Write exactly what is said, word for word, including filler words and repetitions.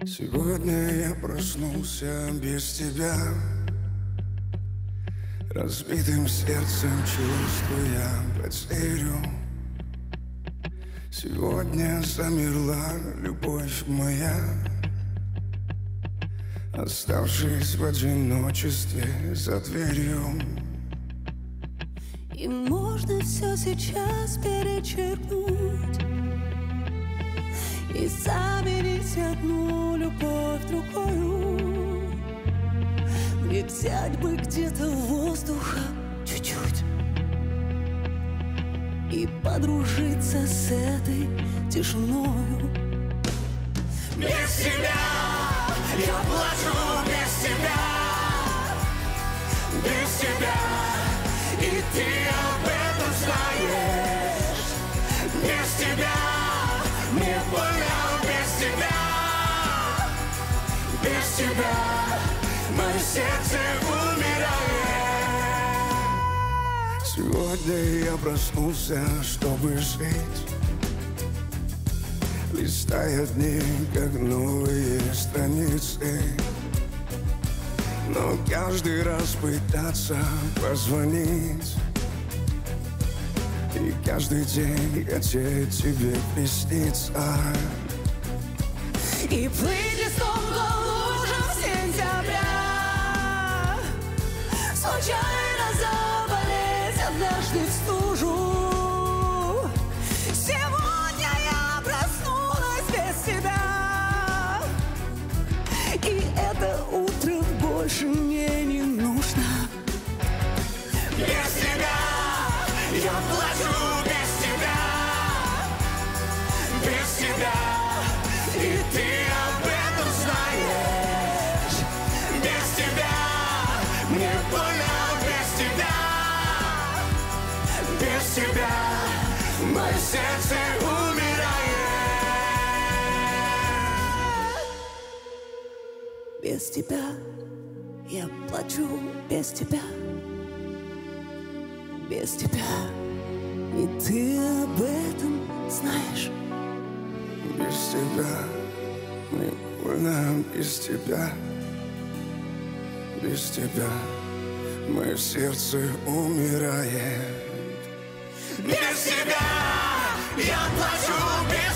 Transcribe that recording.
Сегодня я проснулся без тебя, разбитым сердцем чувствуя потерю. Сегодня замерла любовь моя, оставшись в одиночестве за дверью. И можно все сейчас перечеркнуть и заменить одну любовь другую. И взять бы где-то воздуха чуть-чуть и подружиться с этой тишиною. Без тебя я плачу, без тебя, без тебя, и ты об этом знаешь. Без тебя мне больно, без тебя, без тебя мое сердце умирает. Сегодня я проснулся, чтобы жить, листая дни, как новые страницы. Но каждый раз пытаться позвонить, и каждый день хотеть тебе присниться. И плыть листом по лужам сентября, случайно заболеть однажды в стужу. Сегодня я проснулась без тебя, и это утро больше мне не нужно. Без тебя я плачу, без тебя, без тебя, и ты об этом знаешь. Без тебя мне больно, без тебя, без тебя мое сердце умирает. Без тебя я плачу, без тебя, без тебя, и ты об этом знаешь. Без тебя мне больно, без тебя, без тебя мое сердце умирает. Без тебя я плачу, без